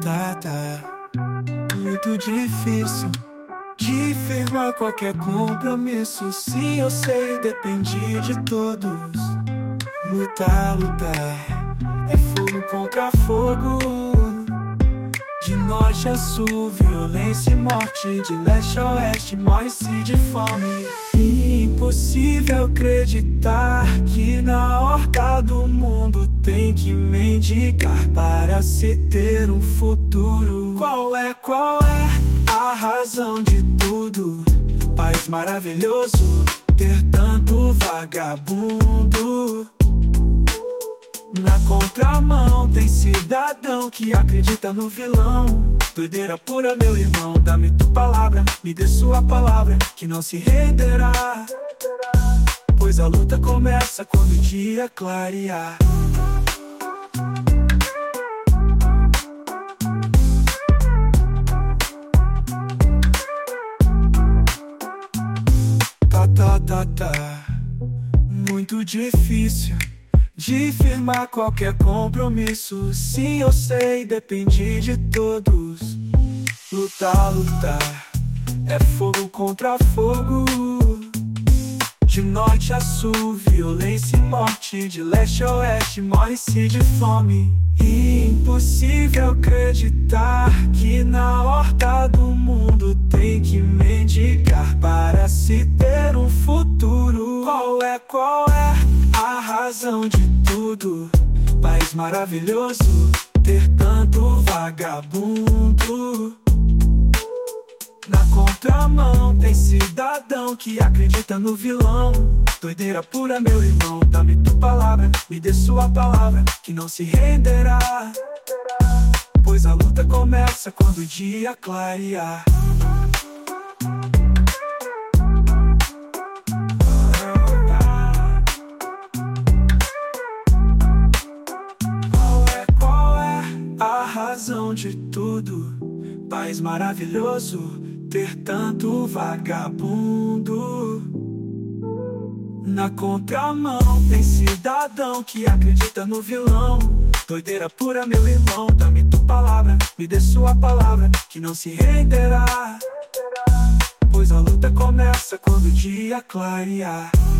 Muito difícil de firmar qualquer compromisso. Sim, eu sei, depende de todos. Lutar é fogo contra fogo. De norte a sul, violência e morte. De leste a oeste, morre-se de fome. Impossível acreditar que na horta do mundo tem que mendigar para se ter um futuro. Qual é a razão de tudo? País maravilhoso, ter tanto vagabundo. Na contramão tem cidadão que acredita no vilão. Doideira pura, meu irmão, dá-me tua palavra, me dê sua palavra, que não se renderá. Pois a luta começa quando o dia clarear. Muito difícil de firmar qualquer compromisso. Sim, eu sei, depende de todos. Lutar é fogo contra fogo. De norte a sul, violência e morte. De leste a oeste, morre-se de fome. Impossível acreditar que na horta do mundo tem que mendigar para se ter um futuro. Qual é a razão de tudo? País maravilhoso, ter tanto vagabundo. Na contramão tem cidadão que acredita no vilão. Doideira pura, meu irmão, dá-me tua palavra, me dê sua palavra, que não se renderá. Pois a luta começa quando o dia clarear. Qual é a razão de tudo? País maravilhoso, ter tanto vagabundo. Na contramão tem cidadão que acredita no vilão. Doideira pura, meu irmão, dá-me tua palavra, me dê sua palavra, que não se renderá. Pois a luta começa quando o dia clarear.